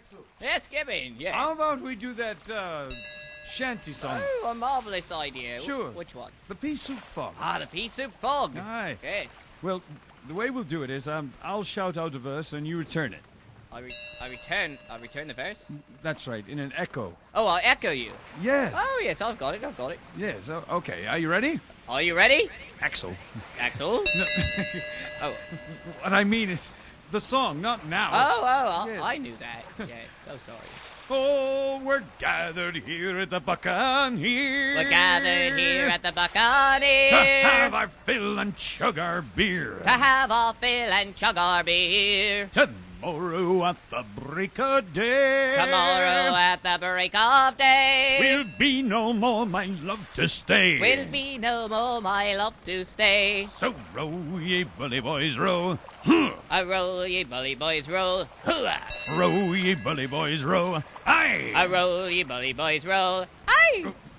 Axel. Yes, Gibbon, yes. How about we do that shanty song? Oh, a marvellous idea. Sure. Which one? The pea soup fog. Ah, the pea soup fog. Aye. Yes. Well, the way we'll do it is I'll shout out a verse and you return it. I return the verse? That's right, in an echo. Oh, I'll echo you. Yes. Oh, yes, I've got it. Yes, okay. Are you ready? Are you ready? Axel. Axel? No. Oh. What I mean is the song, not now. Yes. I knew that. Yes, so sorry. Oh, we're gathered here at the Buccaneer. We're gathered here at the Buccaneer to have our fill and chug our beer. To have our fill and chug our beer. Tomorrow at the break of day. Tomorrow at the break of day. Will be no more, my love, to stay. Will be no more, my love, to stay. So row, ye bully boys, row. A roll, ye bully boys, roll. Hooah! Row, ye bully boys, row. Aye! A roll, ye bully boys, roll. Aye!